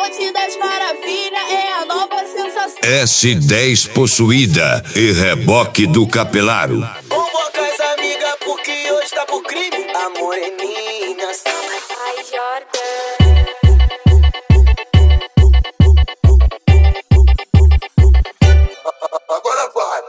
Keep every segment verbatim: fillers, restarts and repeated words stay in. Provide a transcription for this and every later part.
Pacote das maravilhas é a nova sensação. S dez possuída e reboque do Capelaro. Convoca as amigas porque hoje tá pro crime. A moreninha. Ai, Jordan. Agora vai.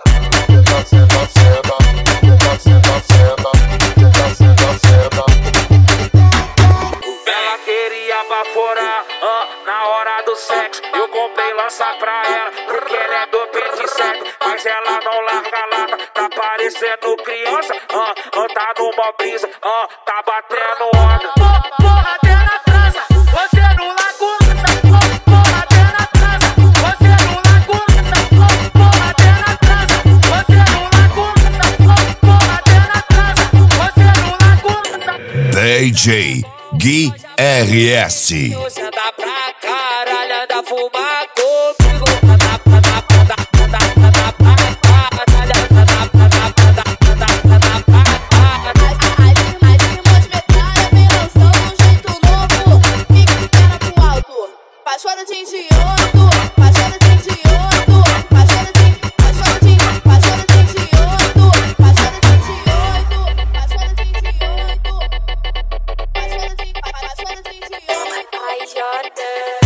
Ela queria baforar ah, na hora do sexo. Eu comprei lança pra ela porque ela é do vinte e sete. Mas ela não larga a lata. Tá parecendo criança ah, ah, tá numa brisa ah, tá batendo onda. Porra, até na trança, você não larga lança. Porra, até na trança, você não larga lança. Porra, até na trança, você não larga lança. Porra, até na trança, você não larga lança. D J Gui R S. Você anda pra caralho, anda fumar comigo. Anda, anda, anda, anda, anda pra caralho, anda, anda, anda, anda, anda pra caralho. As irmãs metralha vem lançando um jeito novo. Fica de perna pro alto, paixona de idiota. Paixona de idiota. Paixona de, paixona de, paixona de idiota. Paixona de idiota. Paixona de idiota. Paixona de, paixona de idiota. Ai, Jordan.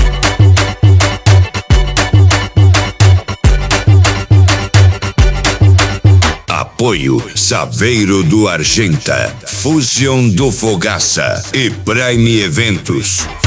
Apoio Saveiro do Argenta, Fusion do Fogaça e Prime Eventos.